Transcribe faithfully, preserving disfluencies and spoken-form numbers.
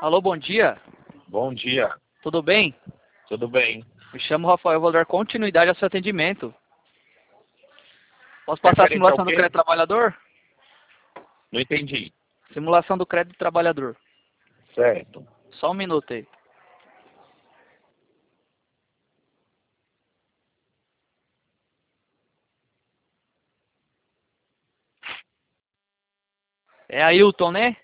Alô, bom dia. Bom dia, Tudo bem? tudo bem? Me chamo Rafael, vou dar continuidade ao seu atendimento. Posso passar a Referente ao simulação do quê? crédito trabalhador? Não entendi. Simulação do crédito trabalhador. Certo. Só um minuto aí. É Ailton, né?